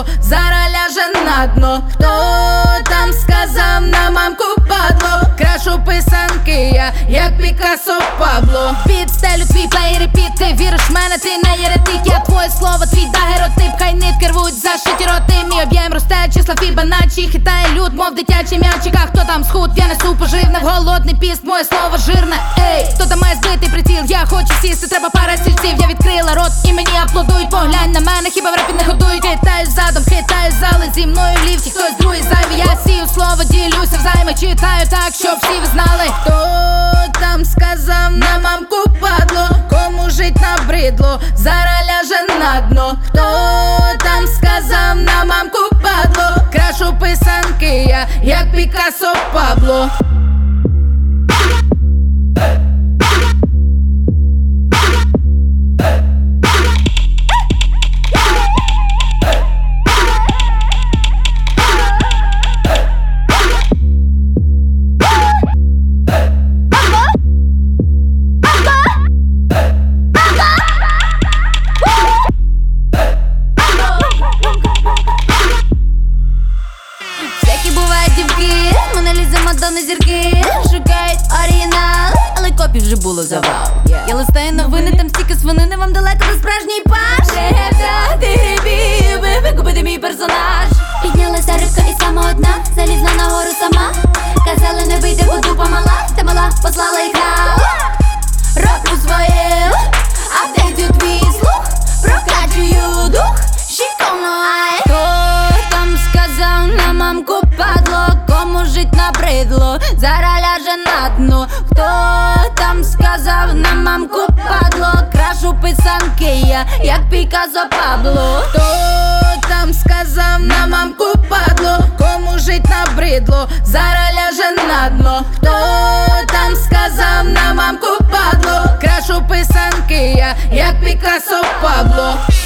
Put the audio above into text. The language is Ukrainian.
набридло, зараз ляже на дно. Хто там сказав на мамку падло? Крашу писанки я, як Пікассо Пабло. Підстелю твій плей репіт, ти віриш в мене, ти не єретик. Я твоє слово, твій дагеротип, хай нитки рвуть, зашиті роти. Мій об'єм росте, числа Фібоначчі, хитає люд, мов дитячий м'ячик. А хто там схуд, я несу поживне, в голодний піст, моє слово жирне. Ей, хто там має збитий приціл, я хочу сісти, треба пара стільців. Я відкрила рот і мені аплодують, поглянь на мене, хіба в репі не годують. Хитаю задом, хитаю зали, зі мною в ліфті, хтось другий зайвий. Я сію слово, ділюся взайми, читаю так, щоб всі ви знали. Хто там сказав на мамку падло? Кому жить набридло, зараз ляже на дно. Хто там сказав на мамку падло? Крашу писанки я, як Пікассо Пабло. Бувають дівки, Моналіза, Мадонна, зірки шукають оригінал, але копій вже було завал. Я листаю новини, там стільки свинини, вам далеко до справжній паш. Ти грибів, би викупити мій персонаж. Піднялася рибка і сама одна, залізла на гору сама. Казали, не вийде, бо дупа мала, та мала послала їх на роблю своє, апдейтю твій слух, прокачую дух, шикарно. Хто там сказав на мамку падло? Кому жить набридло, зараз ляже на дно. Хто там сказав на мамку падло? Крашу писанки я, як Пікассо Пабло. Хто там сказав на мамку падло? Кому жить набридло, зараз ляже на дно. Хто там сказав на мамку падло? Крашу писанки я, як Пікассо Пабло.